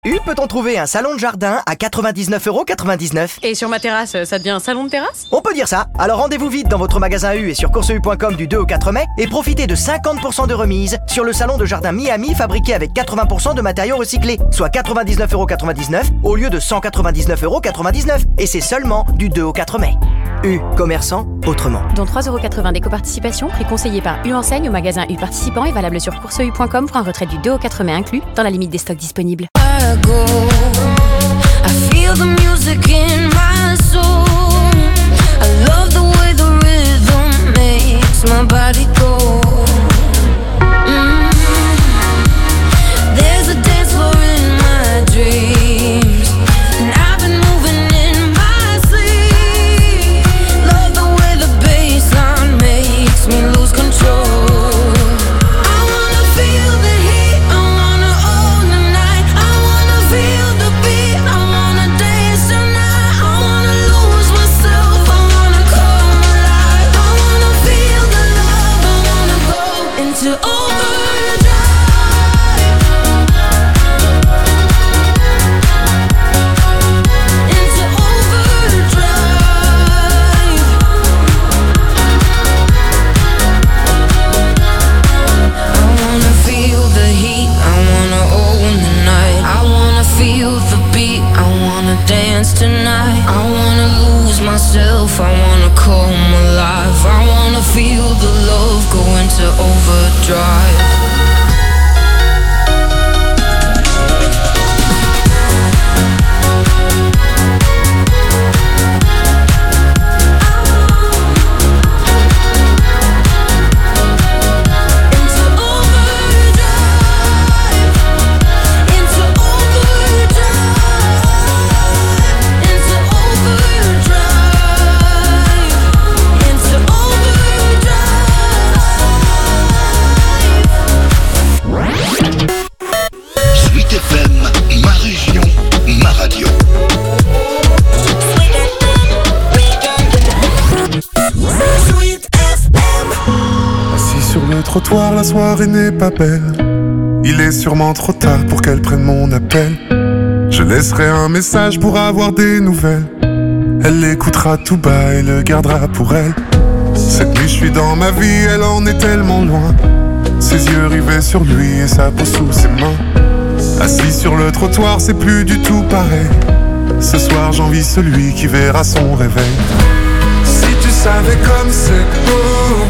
U peut-on trouver un salon de jardin à 99,99 €. Et sur ma terrasse, ça devient un salon de terrasse ? On peut dire ça. Alors rendez-vous vite dans votre magasin U et sur courseu.com du 2 au 4 mai et profitez de 50% de remise sur le salon de jardin Miami fabriqué avec 80% de matériaux recyclés, soit 99,99 € au lieu de 199,99 €. Et c'est seulement du 2 au 4 mai. U, commerçant autrement. Dont 3,80 € d'éco-participation, prix conseillé par U Enseigne au magasin U participant et valable sur courseu.com pour un retrait du 2 au 4 mai inclus, dans la limite des stocks disponibles. I feel the music in my soul. I love the way the rhythm makes my body go. There's a dance floor in my dreams, and I've been moving in my sleep. Love the way the bassline makes me lose control. Tonight, I wanna lose myself, I wanna come alive, I wanna feel the love go into overdrive. Trottoir, la soirée n'est pas belle. Il est sûrement trop tard pour qu'elle prenne mon appel. Je laisserai un message pour avoir des nouvelles. Elle l'écoutera tout bas et le gardera pour elle. Cette nuit je suis dans ma vie, elle en est tellement loin. Ses yeux rivés sur lui et sa peau sous ses mains. Assis sur le trottoir, c'est plus du tout pareil. Ce soir j'envie celui qui verra son réveil. Si tu savais comme c'est beau,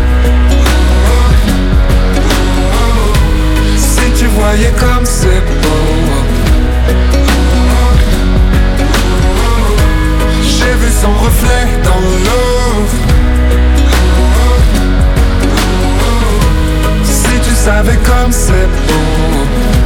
tu voyais comme c'est beau. J'ai vu son reflet dans l'eau. Si tu savais comme c'est beau.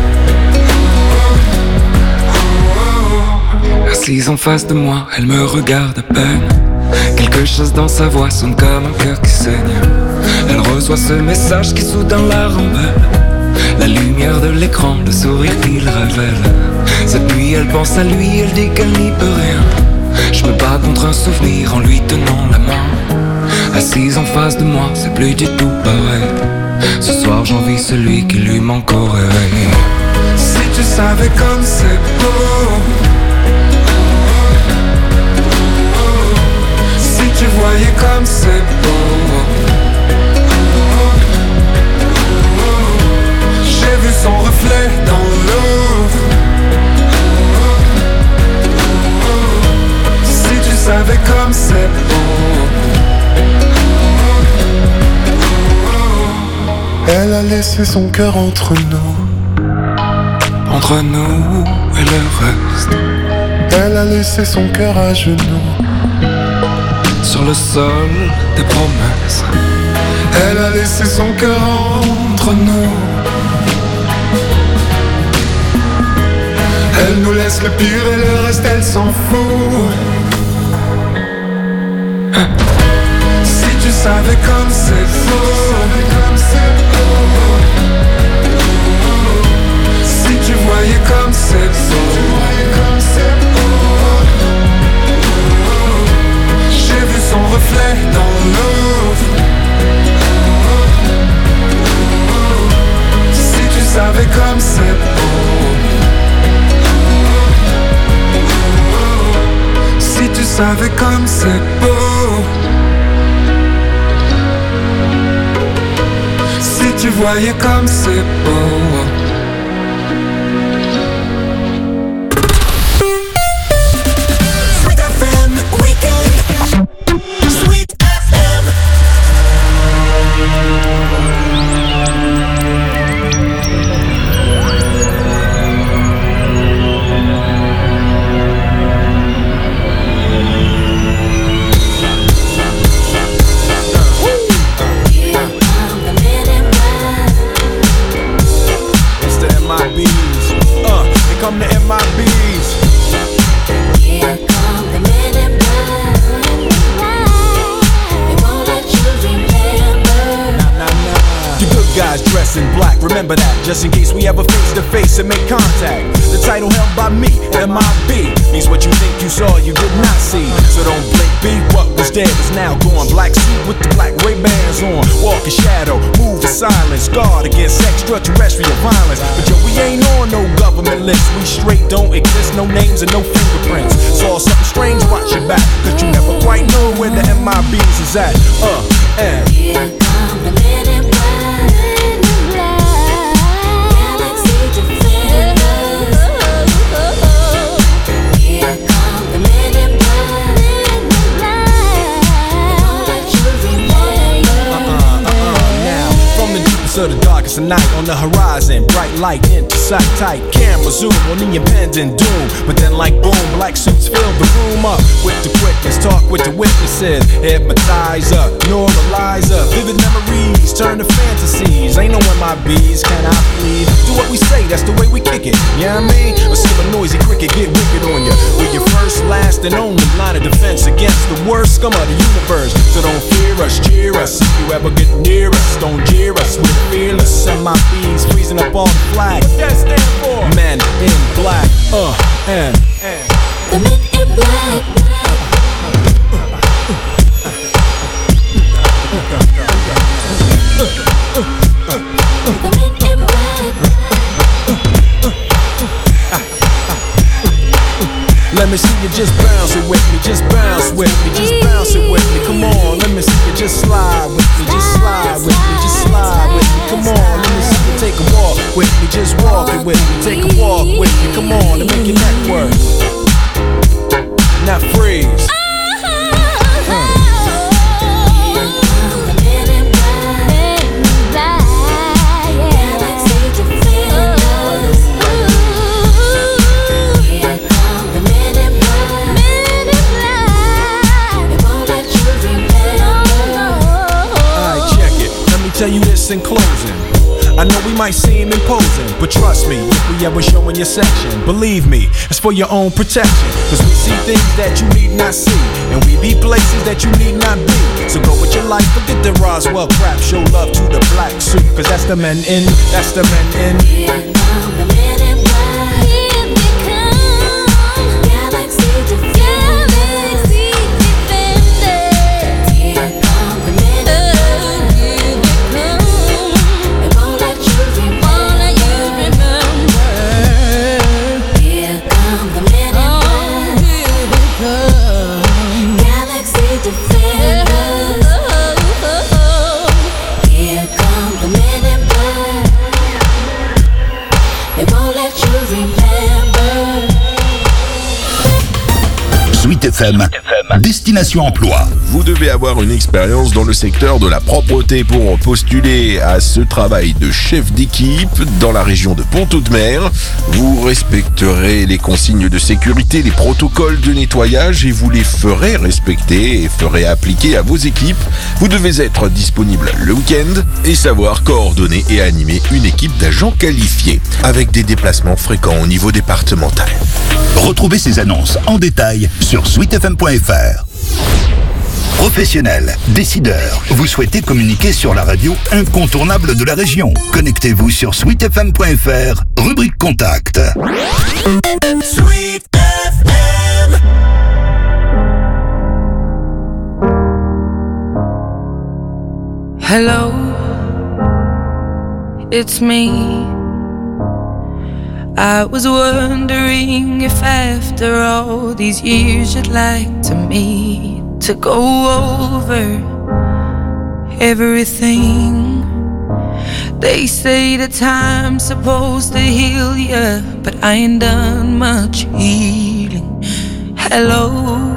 Assise en face de moi, elle me regarde à peine. Quelque chose dans sa voix sonne comme un cœur qui saigne. Elle reçoit ce message qui soudain la rembelle. La lumière de l'écran, le sourire qu'il révèle. Cette nuit elle pense à lui, elle dit qu'elle n'y peut rien. Je me bats contre un souvenir en lui tenant la main. Assise en face de moi, c'est plus du tout pareil. Ce soir j'envie celui qui lui manque au réveil. Si tu savais comme c'est beau. Si tu voyais comme c'est beau. J'ai vu son reflet dans l'eau. Si tu savais comme c'est beau. Elle a laissé son cœur entre nous. Entre nous et le reste. Elle a laissé son cœur à genoux. Sur le sol des promesses. Elle a laissé son cœur entre nous. Elle nous laisse le pire et le reste elle s'en fout. Si tu savais comme c'est beau. Si tu voyais comme c'est beau. J'ai vu son reflet dans l'eau. Si tu savais comme c'est beau. savais comme c'est beau. Si tu voyais comme c'est beau. Sweet FM Weekend. Sweet FM. Come to MIBs. Here come the men in black. They won't let you remember. You good guys dressed in black, remember that, just in case we ever face to face and make contact. The title held by me, MIB, means what you think you saw, you did not see. So don't blink, be what was dead is now gone. Black suit with the black Ray-Bans on, walk in shadow, move in silence, guard against extraterrestrial violence. But yo, we ain't on no government list, we straight don't exist, no names and no fingerprints. Saw something strange, watch your back, cause you never quite know where the MIBs is at. And Here come the men in black. Galaxy defenders. Here come the men in black. They won't let you remember. now, from the deepest of the darkest of night, on the horizon, bright light into sight, tight camera zoom on the impending doom. But then like boom, black suits fill the room up with the quickness, talk with the witnesses, hypnotizer, normalizer, vivid memories turn to fantasies. Ain't no MIBs, can I please? Do what we say, that's the way we kick it, you know what I mean? Or see a noisy cricket get wicked on you. We're your first, last, and only line of defense against the worst scum of the universe. So don't fear us, cheer us. If you ever get near us, don't jeer us. We're fearless, MIBs freezing up on the flag. What that stand for? Men in black, and The men in black. The men in black. let me see you just bounce it with me, just bounce with me, just bounce it with me. Come on, let me see you just slide with me, just slide with me, just slide with me. Come on, let me see you take a walk with me, just walk it with me, take a walk with me. Come on, and make your neck work. Now freeze. Tell you this in closing, I know we might seem imposing, but trust me, if we ever show in your section, believe me, it's for your own protection. Cause we see things that you need not see, and we be places that you need not be. So go with your life, forget the Roswell crap, show love to the black suit, cause that's the men in, that's the men in. Here come the men in black. Here they come. Galaxy defenders. Here come the men in black. Sweet FM, Destination Emploi. Vous devez avoir une expérience dans le secteur de la propreté pour postuler à ce travail de chef d'équipe dans la région de Pont-Audemer. Vous respecterez les consignes de sécurité, les protocoles de nettoyage et vous les ferez respecter et ferez appliquer à vos équipes. Vous devez être disponible le week-end et savoir coordonner et animer une équipe d'agents qualifiés avec des déplacements fréquents au niveau départemental. Retrouvez ces annonces en détail sur sweetfm.fr. Professionnels, décideurs, vous souhaitez communiquer sur la radio incontournable de la région. Connectez-vous sur sweetfm.fr, rubrique Contact. Sweet FM. Hello, it's me. I was wondering if after all these years you'd like to meet to go over everything. They say the time's supposed to heal ya, but I ain't done much healing. Hello,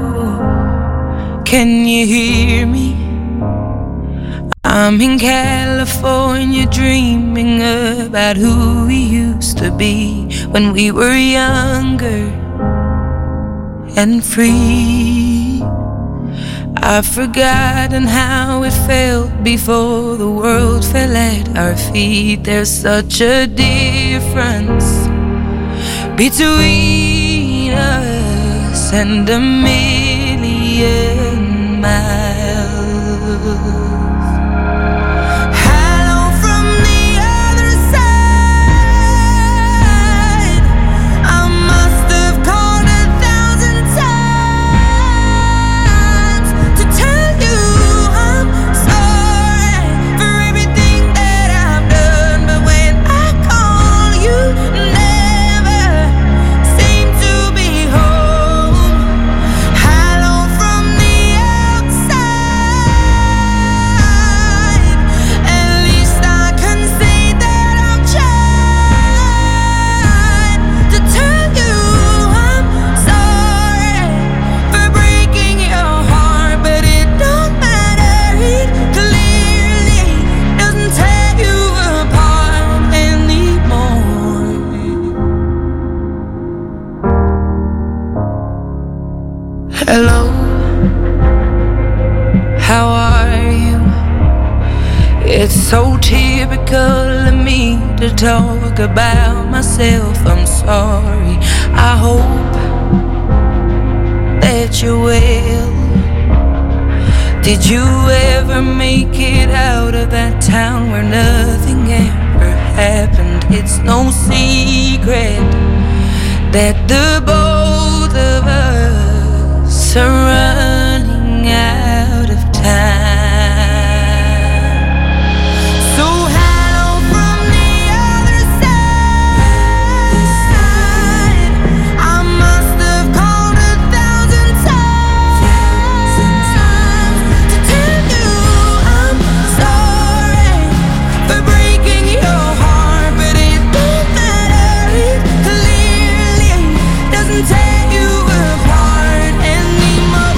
can you hear me? I'm in California dreaming about who we used to be when we were younger and free. I've forgotten how it felt before the world fell at our feet. There's such a difference between us and a million miles. Hello, how are you? It's so typical of me to talk about myself. I'm sorry. I hope that you're well. Did you ever make it out of that town where nothing ever happened? It's no secret that the both of us are running out of time. So hello from the other side. I must have called 1,000 times to tell you I'm sorry for breaking your heart, but it don't matter. It clearly doesn't tear you apart anymore.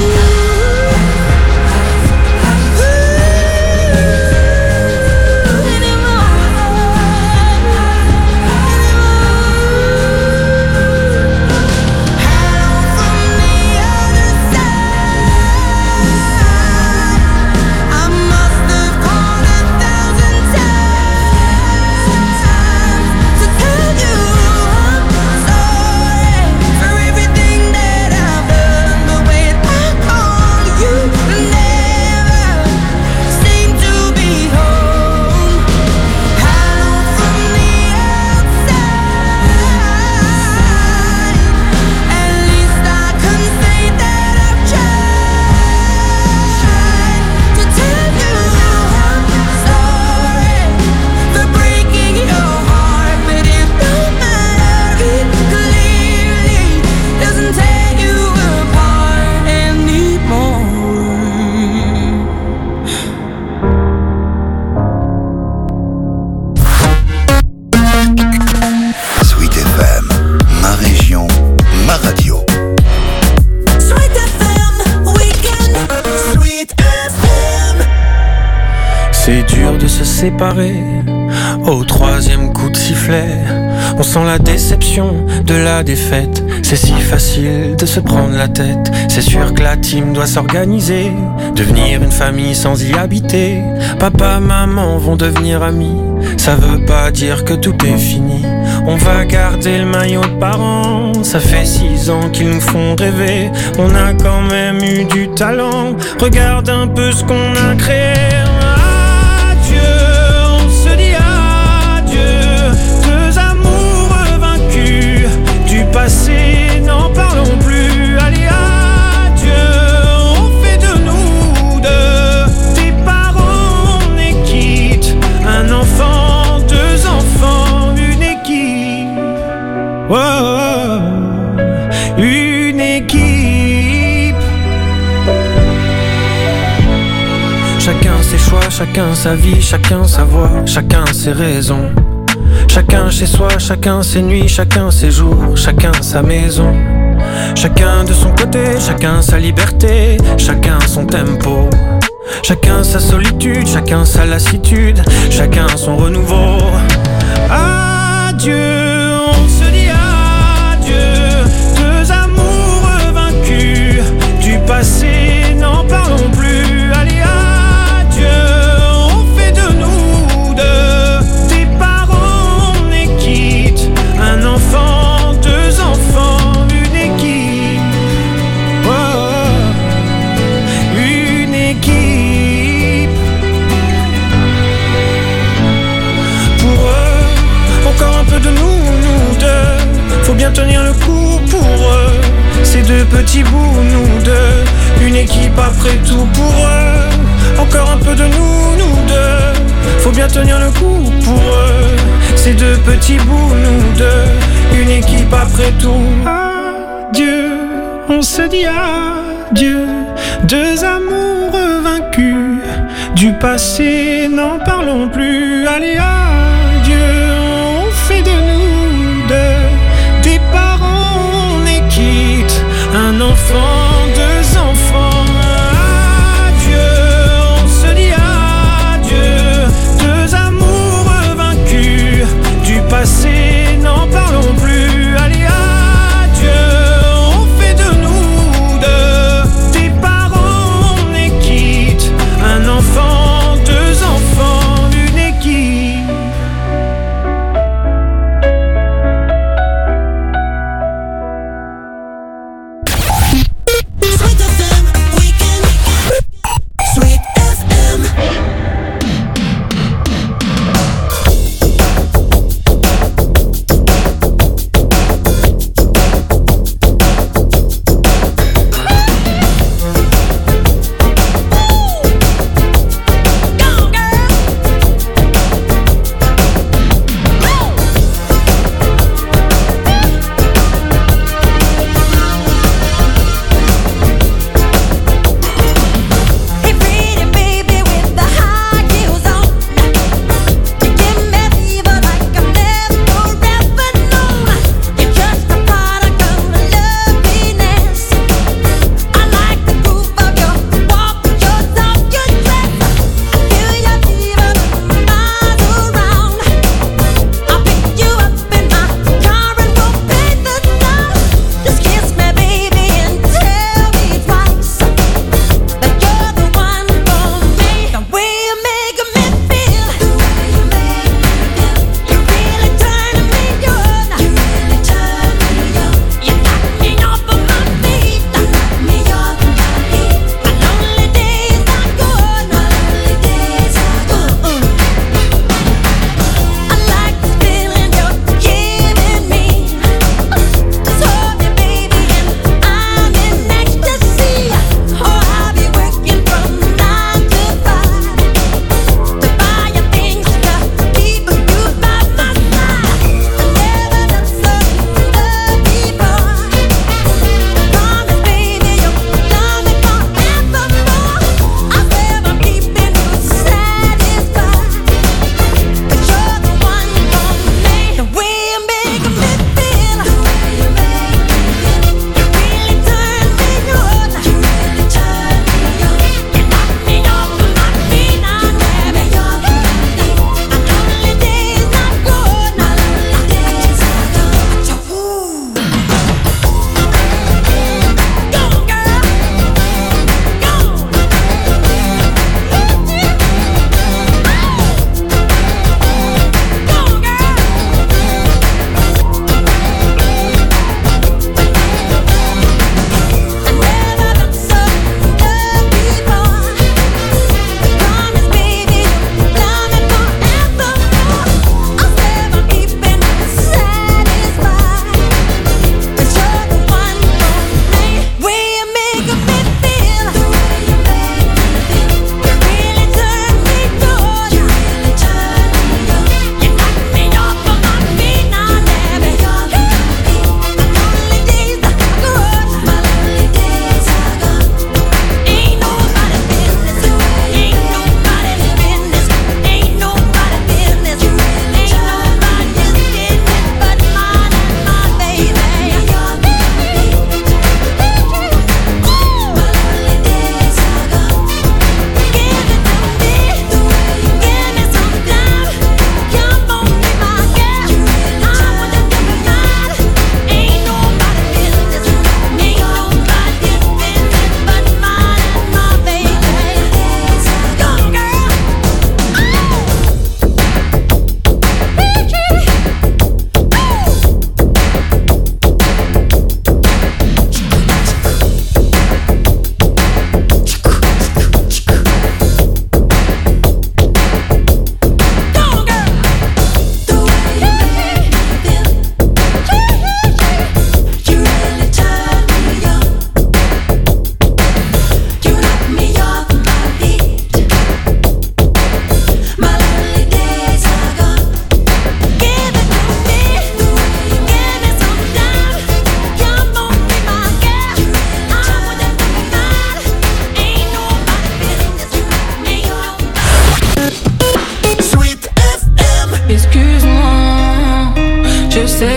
C'est dur de se séparer au troisième coup de sifflet. On sent la déception de la défaite. C'est si facile de se prendre la tête. C'est sûr que la team doit s'organiser, devenir une famille sans y habiter. Papa, maman vont devenir amis. Ça veut pas dire que tout est fini. On va garder le maillot de parents. Ça fait 6 ans qu'ils nous font rêver. On a quand même eu du talent. Regarde un peu ce qu'on a créé. On se dit adieu, deux amours vaincus du passé, n'en parlons plus. Allez, adieu, on fait de nous deux des parents, on est quitte. Un enfant, 2 enfants, une équipe. Oh, oh, oh. choix, chacun sa vie, chacun sa voix, chacun ses raisons. Chacun chez soi, chacun ses nuits, chacun ses jours, chacun sa maison. Chacun de son côté, chacun sa liberté, chacun son tempo. Chacun sa solitude, chacun sa lassitude, chacun son renouveau. Adieu, on se dit adieu. Deux amours vaincus, du passé n'en parlons plus. Allez, adieu, on fait de nous deux des parents, on est quitte. Un enfant, deux enfants, une équipe. Oh, une équipe. Pour eux, encore un peu de nous deux. Faut bien tenir le coup pour eux. Ces deux petits bouts, nous deux. Une équipe après tout pour eux. Encore un peu de nous deux. Faut bien tenir le coup pour eux. Ces deux petits bouts, nous deux. Une équipe après tout. Adieu, on se dit adieu. Deux amours vaincus. Du passé, n'en parlons plus. Allez, adieu, on fait de nous deux des parents, on est quitte. Un enfant, deux enfants. Adieu, on se dit adieu. Deux amours vaincus. Du passé, n'en parlons plus. Allez, adieu, on fait de nous deux des parents, on est quitte. Un enfant, deux enfants, une équipe.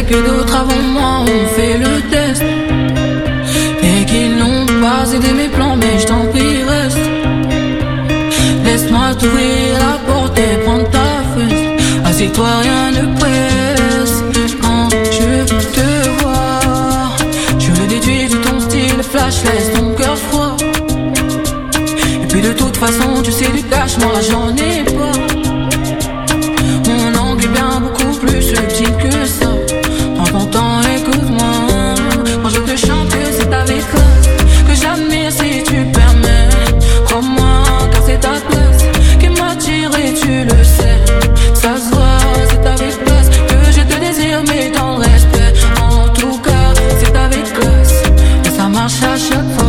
sais que d'autres avant moi ont fait le test et qu'ils n'ont pas aidé mes plans, mais je t'en prie reste. Laisse-moi t'ouvrir la porte et prendre ta fesse. Assieds-toi, rien ne presse. Quand je te vois, je le déduis de ton style flash, laisse ton cœur froid. Et puis de toute façon, tu sais du cash, moi j'en ai pas. Mon angle est bien beaucoup plus subtil que ça. Prends ton temps, écoute-moi. Quand je te chante, c'est avec classe que j'admire si tu permets. Crois-moi, car c'est ta classe qui m'attire et tu le sais. Ça se voit, c'est avec classe que je te désire, mais dans le respect. En tout cas, c'est avec classe et ça marche à chaque fois.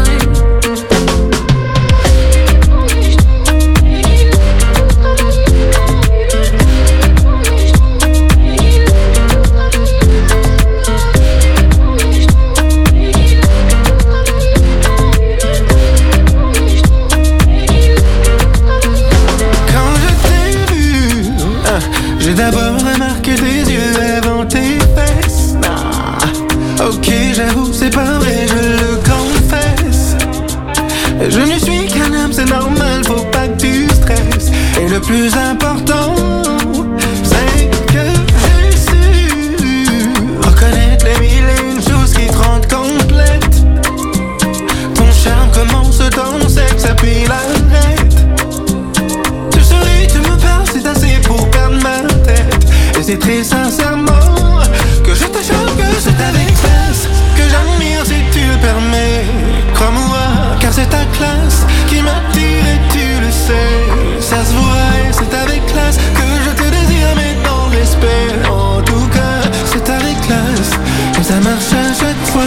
J'ai d'abord remarqué tes yeux avant tes fesses. Ah, ok, j'avoue, c'est pas vrai, je le confesse. Je ne suis qu'un homme, c'est normal, faut pas que tu stresses. Et le plus important, c'est que j'ai su reconnaître les mille et une choses qui te rendent complète. Ton charme commence dans le sexe, puis l'arrête. Tu souris, tu me parles, c'est assez pour perdre ma tête. Et c'est très sincèrement que je te chante, que c'est avec classe que j'admire si tu le permets. Crois-moi, car c'est ta classe qui m'attire et tu le sais. Ça se voit et c'est avec classe que je te désire, mais dans le respect. En tout cas, c'est avec classe que ça marche à chaque fois.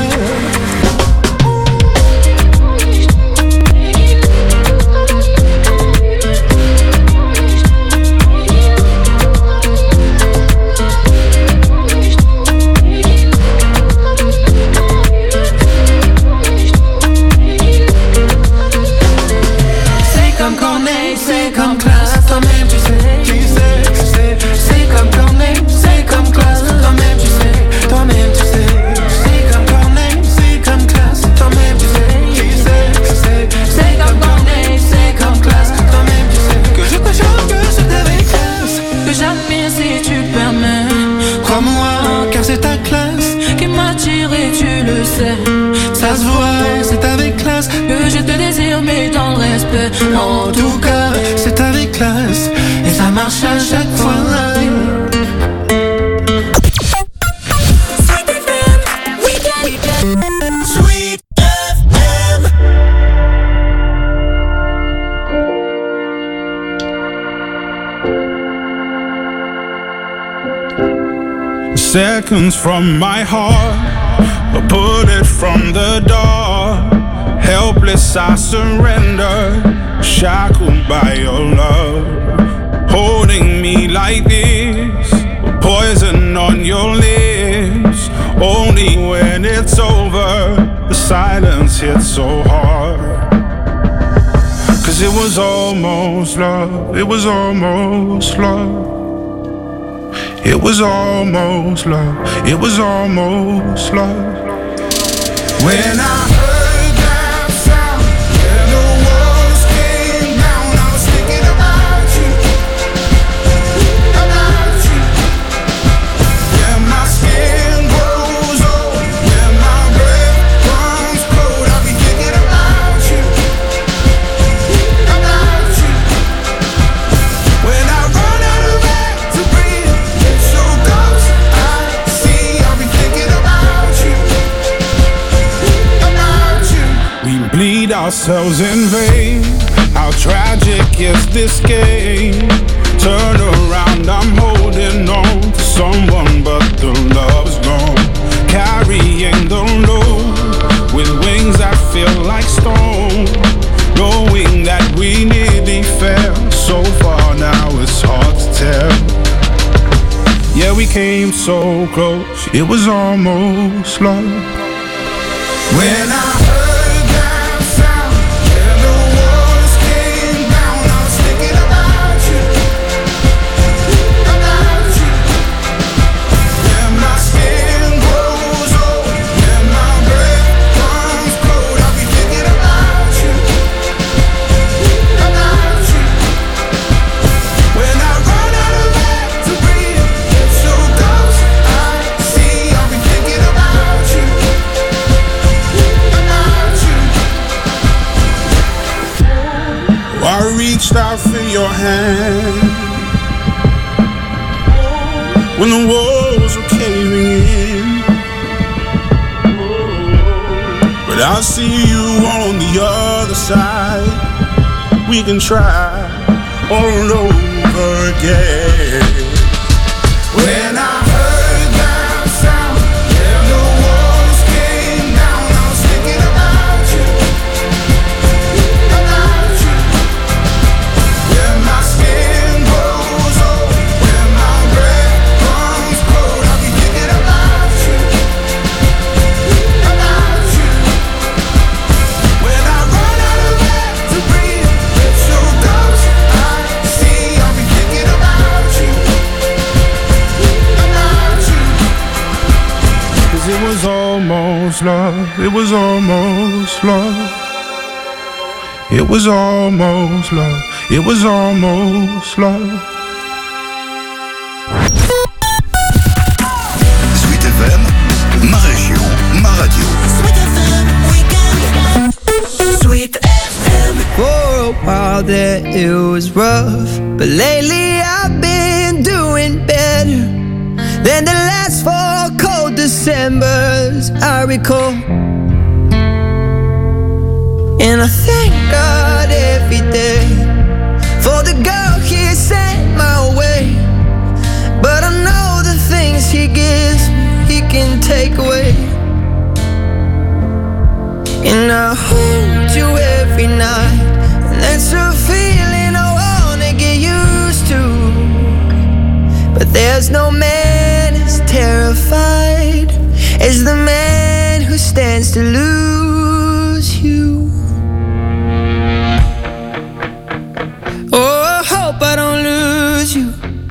C'est comme classe, toi-même tu sais, c'est comme Corneille, c'est comme classe, toi-même tu sais, c'est comme Corneille, c'est comme classe, toi-même tu sais, c'est comme Corneille, c'est comme classe, toi-même tu sais, que je te chante, que c'est avec classe, que j'admire si tu le permets, crois-moi, car c'est ta classe qui m'attire et tu le sais, ça se voit, c'est avec classe, que je te désire mais dans le respect, en tout cas, c'est avec classe et ça marche à chaque fois. Sweet FM. Seconds from my heart, a bullet from the door. Helpless I surrender, shackled by your love. Holding me like this, poison on your lips. Only when it's over, the silence hits so hard. Cause it was almost love, it was almost love. It was almost love, it was almost love. When I heard that sound, when the walls came down, I was thinking about you. When my skin grows old, when my breath comes cold, I'll be thinking about you. When I run out of air to breathe, it's so close, I see, I'll be thinking about you. We bleed ourselves in vain. How tragic is this game? Turn around, I'm holding on to someone, but the love's gone. Carrying the load with wings that feel like stone. Knowing that we nearly fell so far, now it's hard to tell. Yeah, we came so close, it was almost love. When I heard that sound, when the walls came down, I was thinking about you. When reached out for your hand when the walls were caving in. But I see you on the other side. We can try all over again. When I heard that sound, yeah, the walls came down. I was thinking about you, about you. When my skin grows old, when my breath comes cold, I'll be thinking about you, about you. When I run out of air to breathe, it's so close I see, I'll be thinking about you, about you. 'Cause it was almost love, it was almost love. It was almost love, it was almost love. Sweet FM, ma région, ma radio. Sweet FM Weekend. Sweet FM. For a while there it was rough, but lately I've been doing better than the last 4 cold Decembers I recall. And I thank God every day for the girl He sent my way. But I know the things He gives me, He can take away. And I hold you every night, and that's a feeling I wanna get used to. But there's no man as terrified as the man who stands to lose you. Oh, I hope I don't lose you.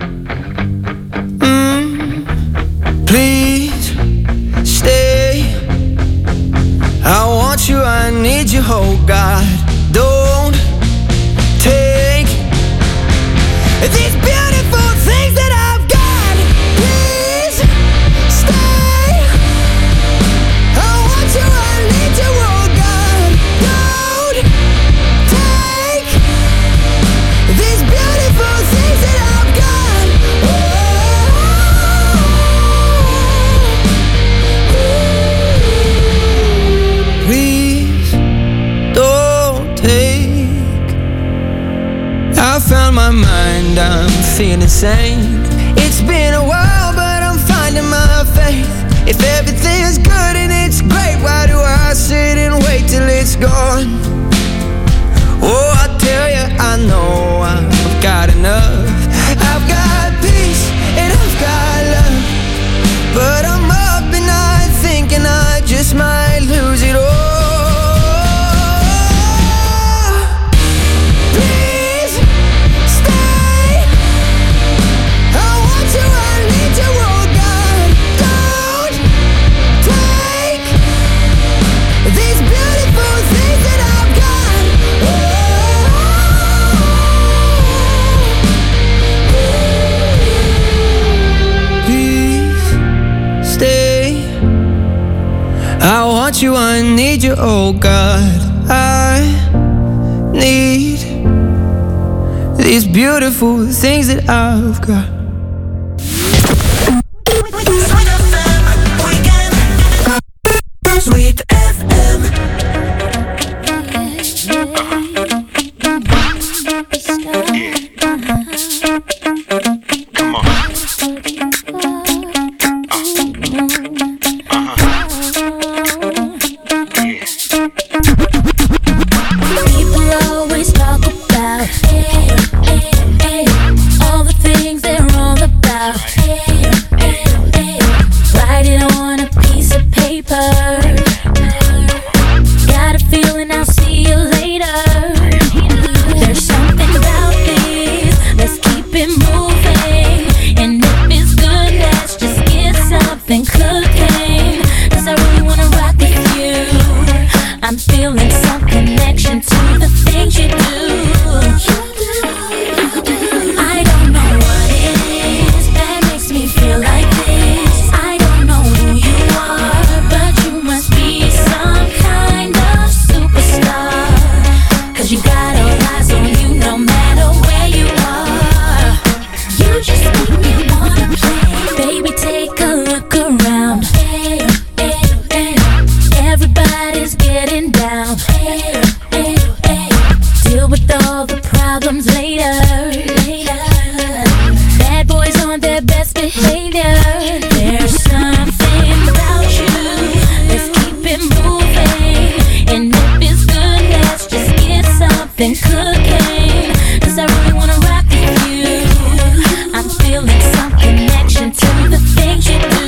Please stay. I want you, I need you, oh God. Don't take these beautiful things that I've got. Please stay. I want you, I need you, oh God. Don't take these beautiful things that I've got. Please don't take. I found my mind, I'm feeling sane. It's been a while, but I'm finding my faith. If everything's good and it's great, why do I sit and wait till it's gone? Oh, I tell you, I know I've got enough. I've got peace and I've got love, but I'm up and I'm thinking I just might lose it all. Please stay. I want you, I need you, oh God. Don't take these beautiful things that I've got. Please stay. I want you, I need you, oh God. I need these beautiful things that I've got. Sweet FM Weekend. Sweet FM. Come on. People always talk about all the things they're wrong about. Write it on a piece of paper. Got a feeling I'll see you later. There's something about this. Let's keep it moving. And if it's good, let's just get something cooking. 'Cause I really wanna rock with you. I'm feeling some connection to the things you do. I don't know what it is that makes me feel like this. I don't know who you are, but you must than cocaine. 'Cause I really wanna rock with you. I'm feeling some connection to the things you do.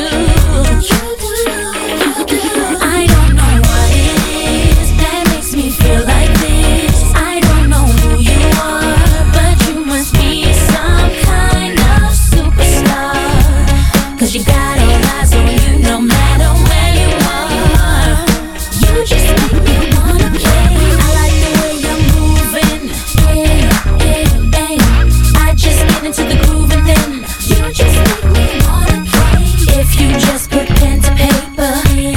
I don't know what it is that makes me feel like this. I don't know who you are, but you must be some kind of superstar. 'Cause you got all eyes on you no matter where you are. You just make me wanna play. I like the way you're moving. Yeah, yeah, yeah. I just get into the groove and then you just make me wanna play. If you just put pen to paper,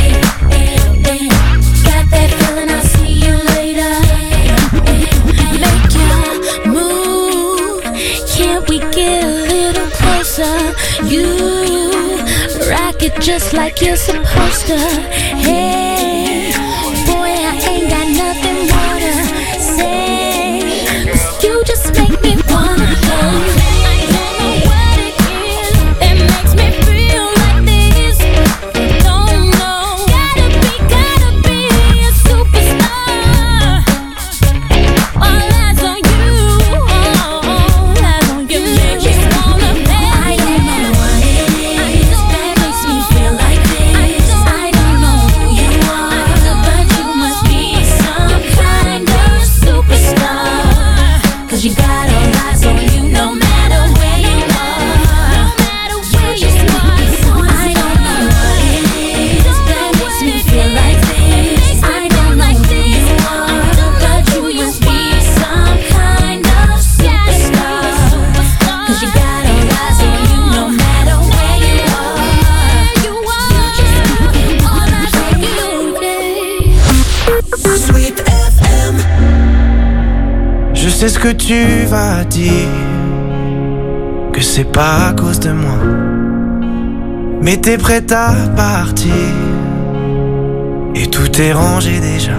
got that feeling, I'll see you later. Make your move. Can't we get a little closer? You rock it just like you're supposed to. Hey, boy, I ain't got nothing more to say. 'Cause you just make me wanna go. I don't know what it is that makes me feel like this. Don't know. Gotta be a superstar. All eyes on you. All eyes on you. Make me wanna play. I don't know what it is that makes me feel like this. I don't know who you are, but you must be some kind of superstar. 'Cause you got all eyes on you no matter where you are. No matter where you are. I don't know what it is that makes me feel like this. I don't know who you are, but you must be some kind of superstar. 'Cause you got all eyes on you no matter where you are. You just all eyes on you, yeah. Sweet FM. Je sais ce que tu vas dire, que c'est pas à cause de moi, mais t'es prête à partir et tout est rangé déjà.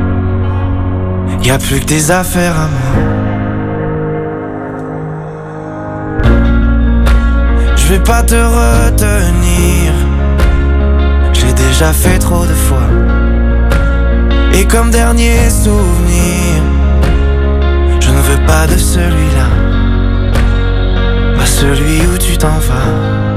Y a plus que des affaires à moi. Je vais pas te retenir, j'ai déjà fait trop de fois. Et comme dernier souvenir, je ne veux pas de celui-là, pas celui où tu t'en vas.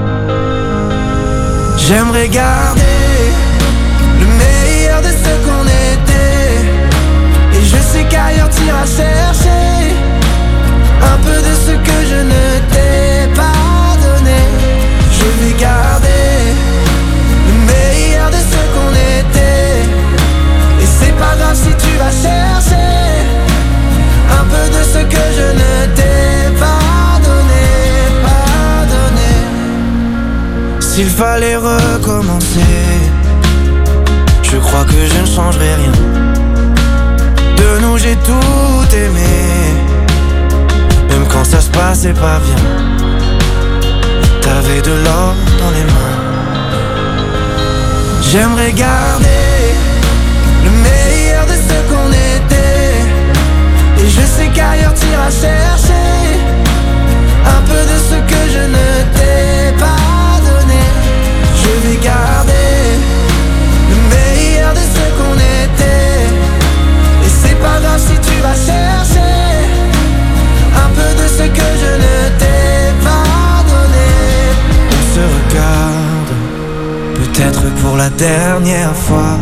J'aimerais garder le meilleur de ce qu'on était, et je sais qu'ailleurs t'iras chercher un peu de ce que je ne t'ai pas donné. Je vais garder le meilleur de ce qu'on était, et c'est pas grave si tu vas chercher un peu de ce que je ne t'ai pas donné, pas donné. S'il fallait recommencer, je crois que je ne changerai rien. De nous j'ai tout aimé, même quand ça se passait pas bien. T'avais de l'or dans les mains. J'aimerais garder le meilleur de ce qu'on était, et je sais qu'ailleurs t'iras chercher un peu de ce que je ne t'ai pas donné. Je vais garder le meilleur de ce qu'on était, et c'est pas grave si tu vas chercher un peu de ce que je ne t'ai pas donné. On se regarde, peut-être pour la dernière fois,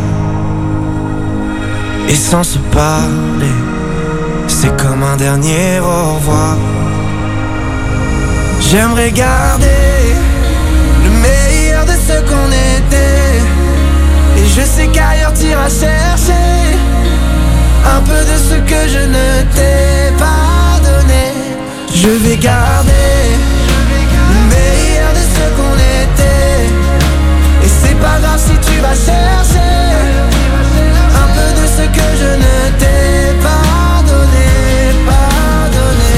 et sans se parler, c'est comme un dernier au revoir. J'aimerais garder le meilleur de ce qu'on était, et je sais qu'ailleurs t'iras chercher un peu de ce que je ne t'ai pas donné. Je vais garder le meilleur de ce qu'on était, et c'est pas grave si tu vas chercher un peu de ce que je ne t'ai pas donné, pas donné.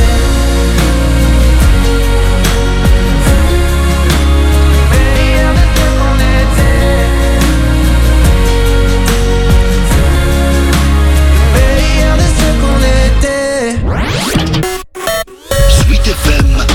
Meilleur de ce qu'on était, meilleur de ce qu'on était. Sweet FM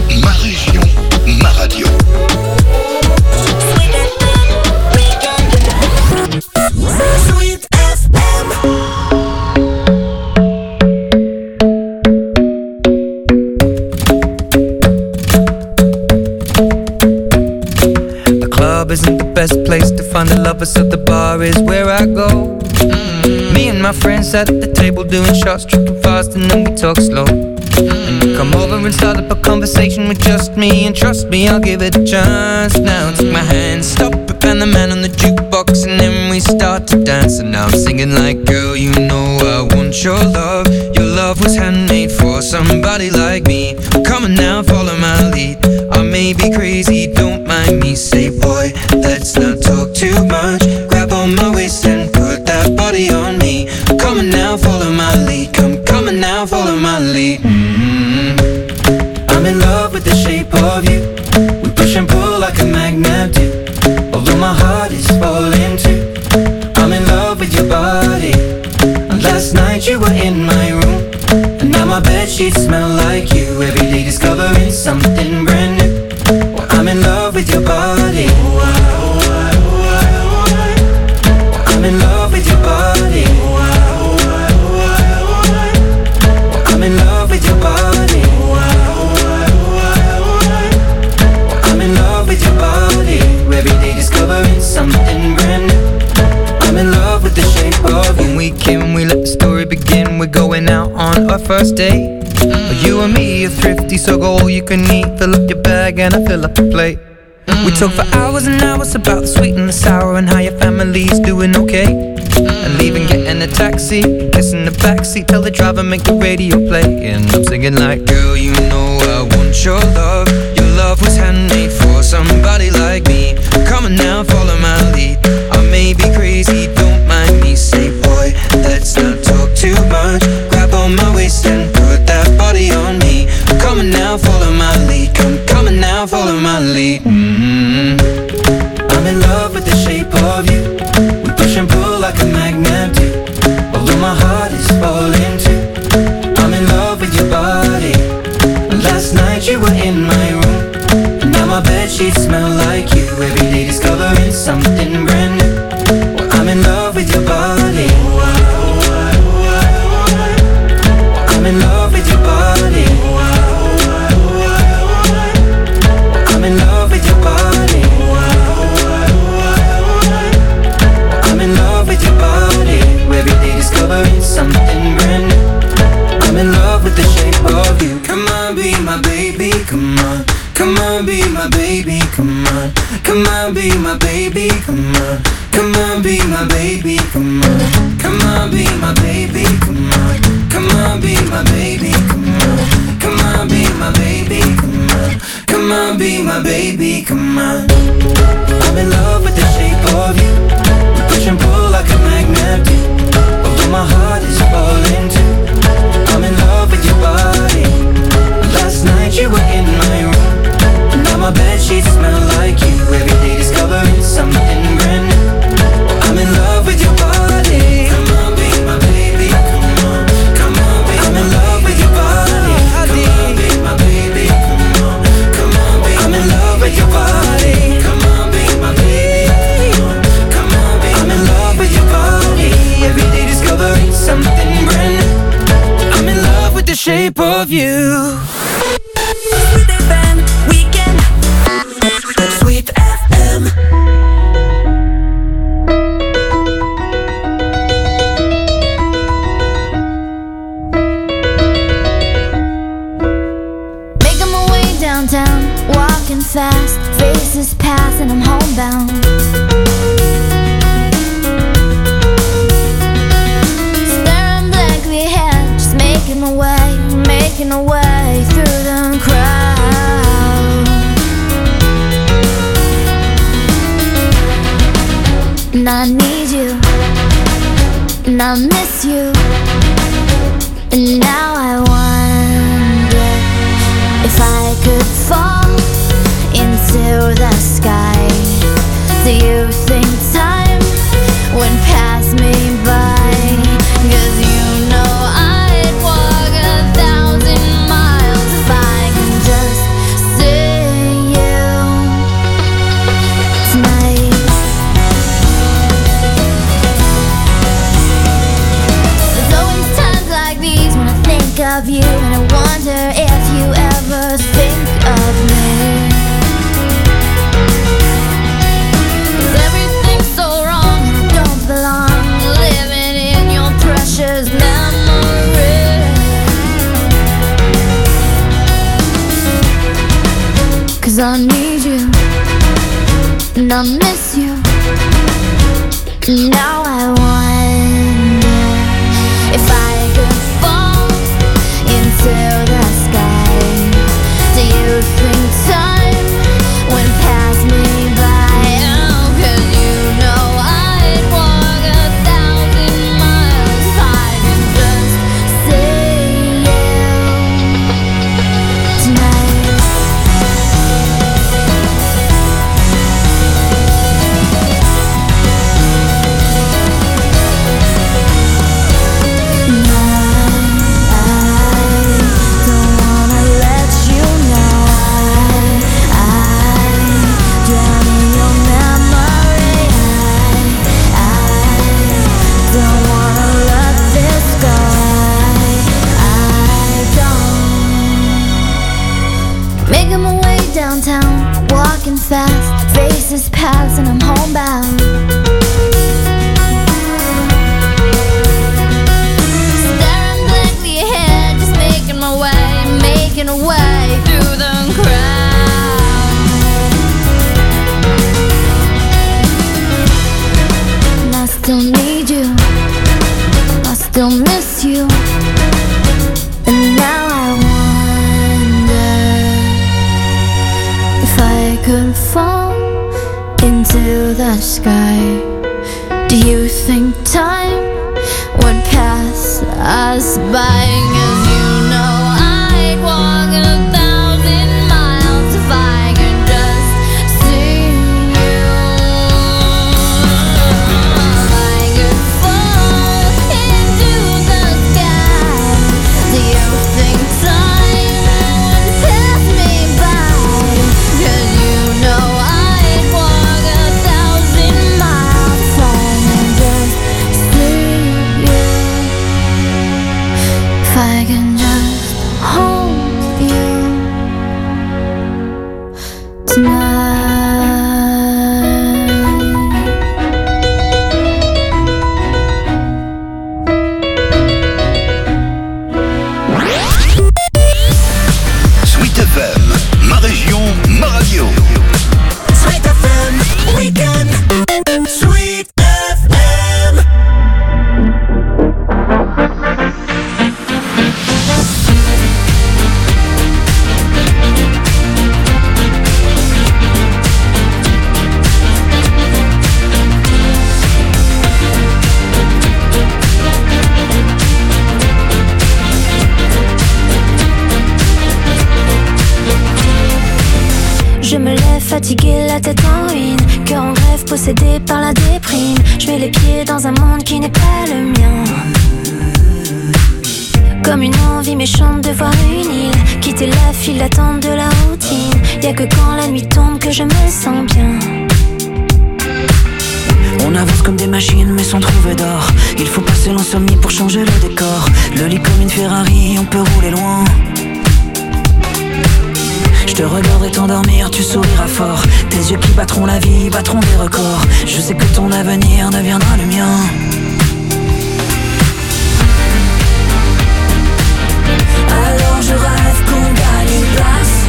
everywhere I go. Me and my friends sat at the table doing shots, tripping fast, and then we talk slow. And you come over and start up a conversation with just me, and trust me, I'll give it a chance. Now take my hand, stop it, and the man on the jukebox, and then we start to dance. And now I'm singing like, girl, you know I want your love. Your love was handmade for somebody like me. Come on now, follow my lead. I may be crazy, don't mind me. Say, boy, let's not talk too much. Grab on my waist and put that body on me. Come on now, follow my lead. Come on now, follow my lead. I'm in love with the shape of you. We push and pull like a magnet do. Although my heart is falling too. I'm in love with your body. And last night you were in my room, and now my bedsheets smell like you. Every day discovering something brand new. Well, I'm in love with your body. I'm in love with your body. I'm in love with your body. I'm in love with your body. Every day discovering something brand new. I'm in love with the shape of you. When we came and we let the story begin, we're going out on our first date. You and me are thrifty, so go all you can eat. Fill up your bag and I fill up the plate. We talk for hours and hours about the sweet and the sour, and how your family's doing okay. And leaving, getting a taxi, kissing the backseat, tell the driver make the radio play. And I'm singing like, girl, you know I want your love. Your love was handmade for somebody like me. Come on now, follow my lead. I may be crazy, don't mind me. Say, boy, let's not talk too much. Grab on my waist and put that body on me. Come on now, follow my lead. Come on now, follow my lead. I'm in love with the shape of you. We push and pull like a magnet do. Although my heart is falling too. I'm in love with your body. Last night you were in my room, and now my bedsheets smell like you. Every day discovering something brand new. Well, I'm in love with your body. I'm in love with your body. I'm in love with your body. I'm in love with your body. Every day discovering something brand new. I'm in love with the shape of you. Come on, be my baby, come on. Come on, be my baby, come on. Come on, be my baby, come on. Come on, be my baby, come on. Come on, be my baby, come on. Come on, be my baby, come on. Come on, be my baby, come on. Come on, be my baby, come on. I'm in love with the shape of you. We push and pull like a magnet do. Although my heart is falling too. I'm in love with your body. Last night you were in my room, and now my bedsheets smell like you. Every day discovering something brand new. I'm in love with your body. Come on, be my baby, come on. Come on, be I'm in love with your body. Come on, be my baby, come on. Come on, be I'm in love with your body. Come on, be my baby, come on. Come on, be I'm in love with your body. Every day discovering something brand new. I'm in love with the shape of you. Sweet FM Weekend. Sweet FM. Making my way downtown, walking fast, faces pass and I'm homebound. Staring blankly ahead, just making my way through the crowd. And I need you, and I miss you, and now I wonder if I could fall into the sky. Do you think time would pass me by? 'Cause you know I'd walk 1,000 miles if I could just see you tonight. There's always times like these when I think of you, and I wonder if you ever think of me. 'Cause everything's so wrong and I don't belong. still miss you. Now I wonder if I could fall into the sky. Do you think time would pass me by? Oh, 'cause you know I'd walk 1,000 miles if I could just see you tonight. Making my way downtown, walking fast, faces pass and I'm homebound. Staring blankly ahead, just making my way through the crowd. And I still need you, I still miss you. And now I wonder if I could fall into the sky. Do you think time would pass us by? 'Cause you know I'd walk 1,000 miles if I could just see you. If I could fall into the sky, do you think time would pass me by? 'Cause you know I'd walk 1,000 miles if I could just see you. If I can just hold you tonight. Sweet FM, ma région, ma radio. Sweet FM Weekend. Sweet FM. Je me lève fatiguée, la tête en ruine, cœur en grève, possédé par la déprime. Je mets les pieds dans un monde qui n'est pas le mien. Comme une envie méchante de voir une île, quitter la file d'attente de la routine. Y'a que quand la nuit tombe que je me sens bien. On avance comme des machines mais sans trouver d'or. Il faut passer l'insomnie pour changer le décor. Le lit comme une Ferrari, on peut rouler loin. Je te regarderai t'endormir, tu souriras fort. Tes yeux qui battront la vie, battront des records. Je sais que ton avenir deviendra le mien. Alors je rêve qu'on gagne une place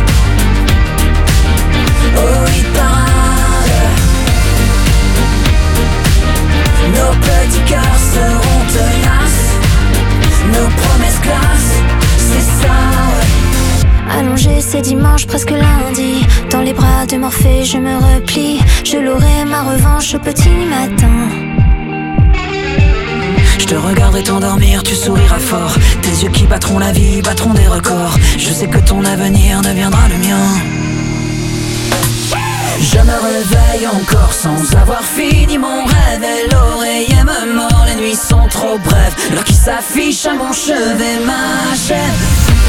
au hit parade. Nos petits cœurs seront tenaces, nos promesses classe, c'est ça, ouais. Allongé, c'est dimanche, presque lundi. Dans les bras de Morphée, je me replie. Je l'aurai ma revanche au petit matin. Je te regarderai t'endormir, tu souriras fort. Tes yeux qui battront la vie, battront des records. Je sais que ton avenir deviendra le mien. Je me réveille encore sans avoir fini mon rêve. Et l'oreiller me mord, les nuits sont trop brèves. L'heure qui s'affiche à mon chevet m'achève.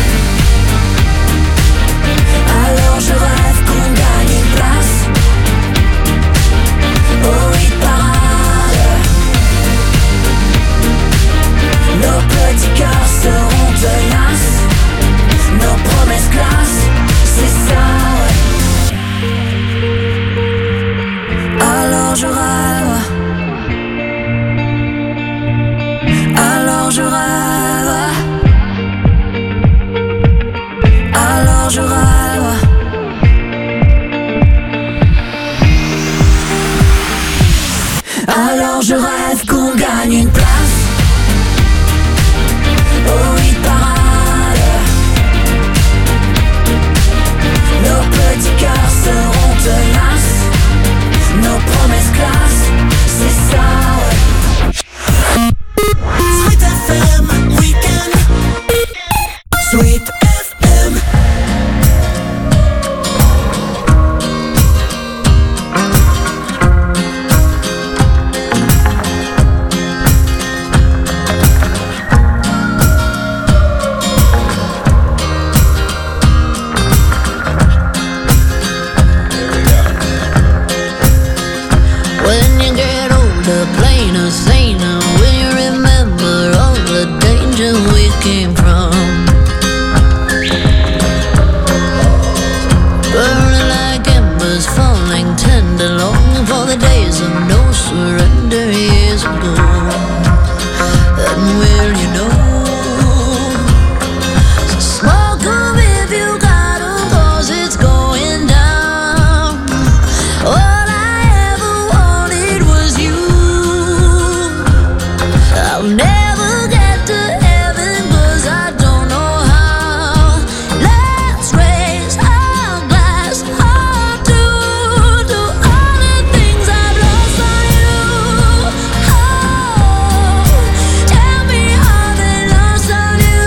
Alors je rêve qu'on gagne une place au hit parade. Nos petits cœurs seront tenaces, nos promesses classe, c'est ça, ouais. Alors je rêve, alors je rêve, alors je rêve. gagne une place au hit parade. Nos petits cœurs seront tenaces, nos promesses classe, c'est ça, ouais. Sweet FM Weekend. Sweet FM. When you get older, plainer, saner, when you remember all the danger we came from. Burning like embers, falling tender, longing for the days of no surrender years ago. And will you know? So smoke 'em if you got 'em, 'cause it's going down. All I ever wanted was you. I'll never get to heaven 'cause I don't know how. Let's raise our glass all to all the things I've lost on you. Oh, tell me how they lost on you.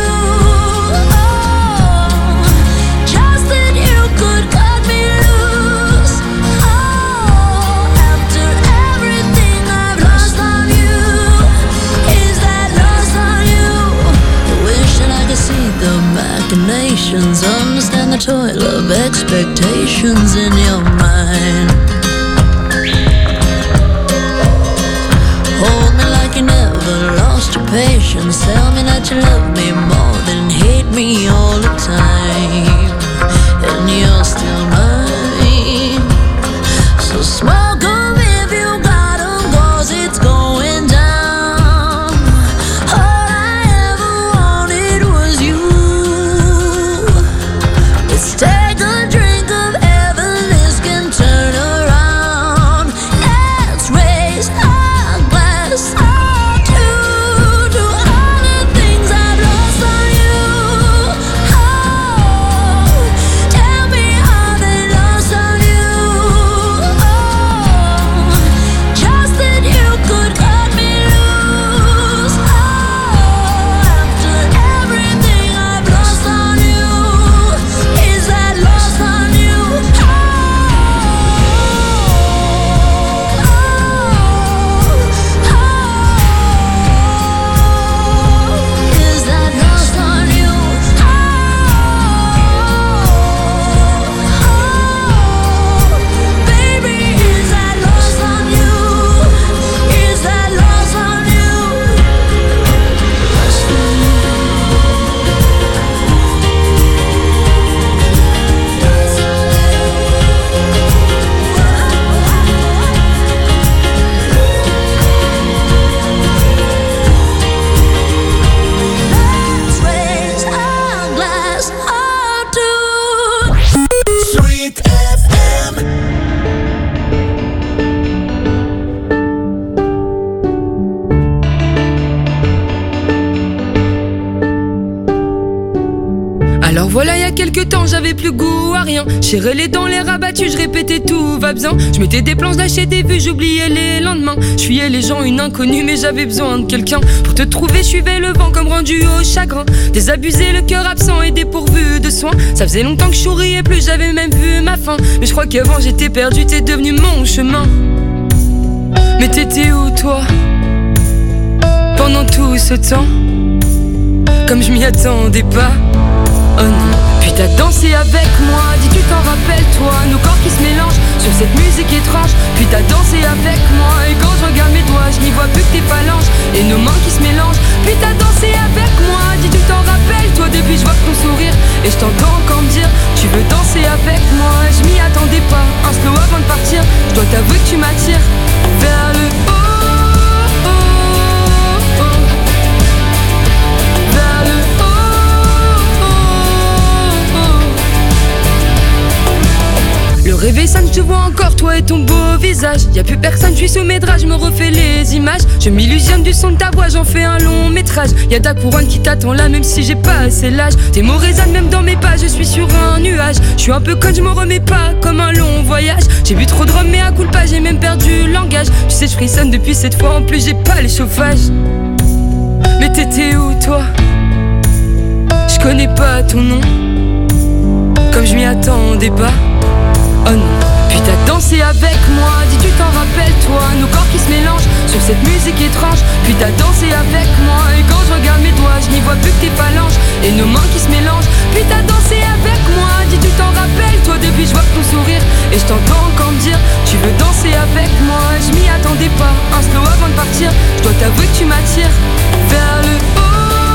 Oh, just that you could cut me loose. Oh, after everything I've lost on you, is that lost on you? I wish that I could see the machinations, understand the toil of expectations in your mind. Hold me like you never lost your patience. Tell me that you love me more than hate me all the time. And you're still mine. So smoke 'em if you got 'em, 'cause it's going down. All I ever wanted was you. Let's take a drink of heaven, this can turn around. Let's raise our glass all to all the things I've lost on you. Oh, tell me how they lost on you. Oh, just that you could cut me loose. Oh, after everything I've lost on you, is that lost on you? Is that lost on you? Baby, is that lost on you? Is that lost on you? Let's raise our glass all to Sweet FM. Alors voilà, il y a quelques temps, j'avais plus goût à rien. Serrais les dents, les rabattus, je répétais tout va bien. Je mettais des plans, lâchais des vues, j'oubliais les lendemains. Je fuyais les gens, une inconnue, mais j'avais besoin de quelqu'un. Pour te trouver, je suivais le vent comme rendu au chagrin. Désabusé, le cœur absent et dépourvu de soins. Ça faisait longtemps que je souriais plus, j'avais même vu ma fin. Mais je crois qu'avant j'étais perdu, t'es devenu mon chemin. Mais t'étais où toi, pendant tout ce temps? Comme je m'y attendais pas. Oh non. Puis t'as dansé avec moi, dis tu t'en rappelles toi. Nos corps qui se mélangent sur cette musique étrange. Puis t'as dansé avec moi, et quand je regarde mes doigts, je n'y vois plus que tes phalanges et nos mains qui se mélangent. Puis t'as dansé avec moi, dis tu t'en rappelles toi. Depuis je vois ton sourire et je t'entends encore me dire tu veux danser avec moi. Je m'y attendais pas, un slow avant de partir. Je dois t'avouer que tu m'attires vers le haut. Le réveil sonne, je te vois encore, toi et ton beau visage. Y'a plus personne, je suis sous mes draps, je me refais les images. Je m'illusionne du son de ta voix, j'en fais un long métrage. Y'a ta couronne qui t'attend là, même si j'ai pas assez l'âge. Tes mots résonnent même dans mes pas, je suis sur un nuage. Je suis un peu conne, je me remets pas comme un long voyage. J'ai bu trop de rhum, mais à coup de pas, j'ai même perdu le langage. Tu sais, je frissonne depuis cette fois, en plus j'ai pas les chauffages. Mais t'étais où toi? Je connais pas ton nom, comme je m'y attendais pas. Oh non. Puis t'as dansé avec moi, dis tu t'en rappelles toi. Nos corps qui se mélangent sur cette musique étrange. Puis t'as dansé avec moi, et quand je regarde mes doigts, je n'y vois plus que tes phalanges et nos mains qui se mélangent. Puis t'as dansé avec moi, dis tu t'en rappelles toi. Depuis je vois ton sourire et je t'entends encore me dire tu veux danser avec moi. Je m'y attendais pas, un slow avant de partir. Je dois t'avouer que tu m'attires vers le haut.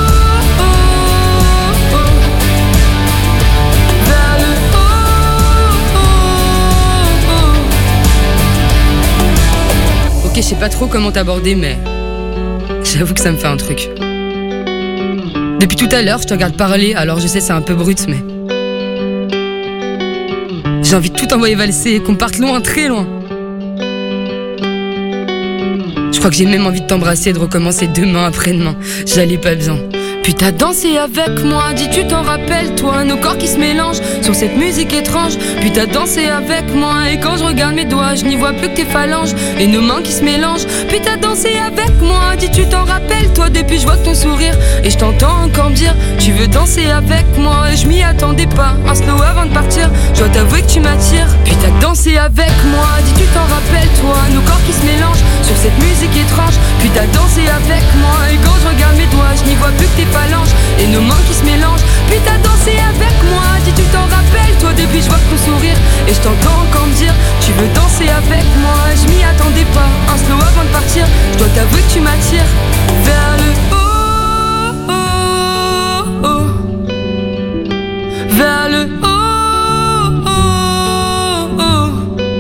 Je sais pas trop comment t'aborder, mais j'avoue que ça me fait un truc. Depuis tout à l'heure, je te regarde parler, alors je sais c'est un peu brut, mais j'ai envie de tout envoyer valser et qu'on parte loin, très loin. Je crois que j'ai même envie de t'embrasser et de recommencer demain après-demain. J'allais pas bien. Puis t'as dansé avec moi, dis tu t'en rappelles toi. Nos corps qui se mélangent sur cette musique étrange. Puis t'as dansé avec moi, et quand je regarde mes doigts, je n'y vois plus que tes phalanges et nos mains qui se mélangent. Puis t'as dansé avec moi, dis tu t'en rappelles toi. Depuis je vois ton sourire et je t'entends encore me dire tu veux danser avec moi. Et je m'y attendais pas, un slow avant de partir. Je dois t'avouer que tu m'attires. Puis t'as dansé avec moi, dis tu t'en rappelles toi. Nos corps qui se mélangent sur cette musique étrange. Puis t'as dansé avec moi, et quand je regarde mes doigts, je n'y vois plus que tes phalanges et nos mains qui se mélangent. Puis t'as dansé avec moi, dis tu t'en rappelles toi. Depuis je vois ton sourire et je t'entends encore me dire tu veux danser avec moi. Je m'y attendais pas, un slow avant de partir. Je dois t'avouer que tu m'attires vers le haut, oh, oh. Vers le haut, oh, oh.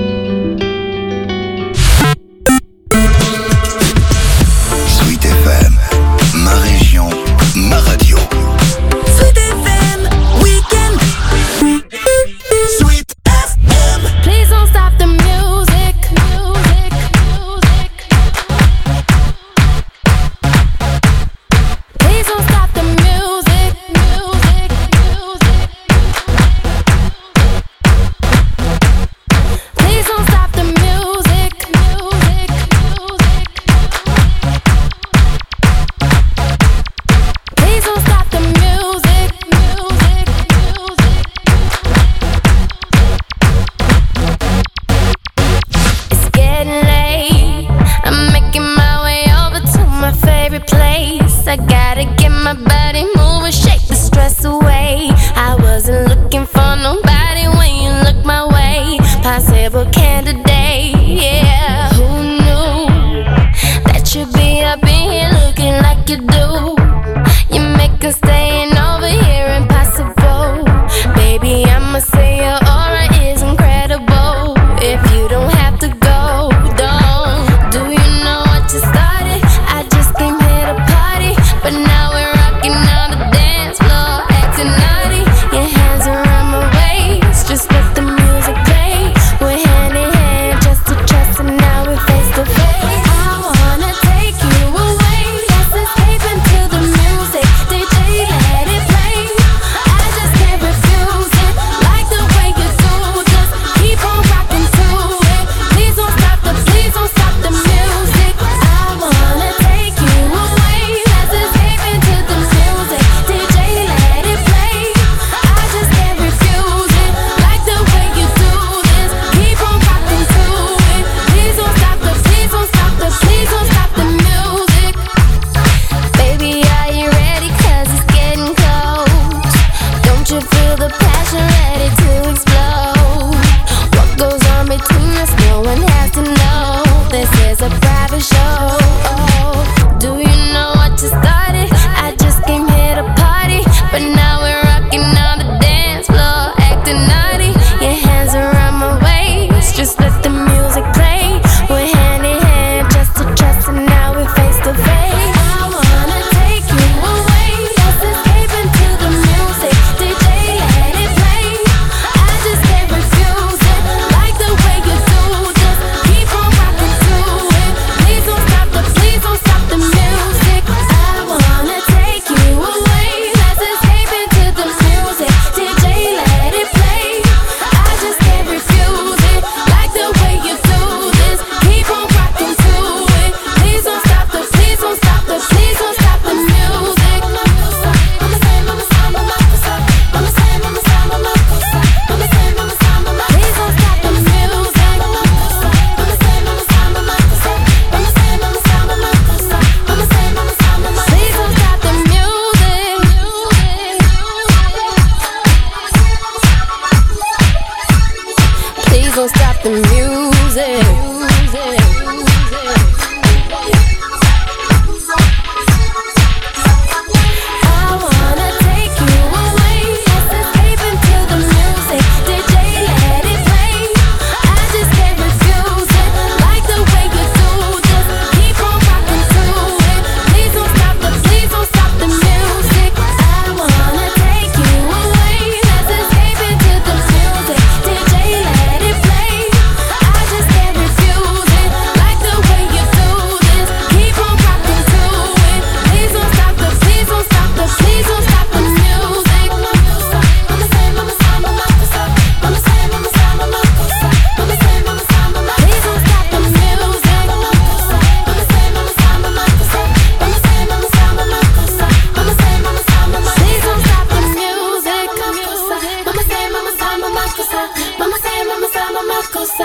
Sweet FM, ma région, ma radio. Sweet FM, weekend. Sweet FM. Please don't stop the music. Please don't stop the music. Please don't stop the music. Please don't stop the music. It's getting late. I'm making my way over to my favorite place. I gotta get my body moving, shake the stress away. I wasn't looking for nobody when you looked my way. Possible candidate, yeah. Who knew that you'd be up in here looking like you do?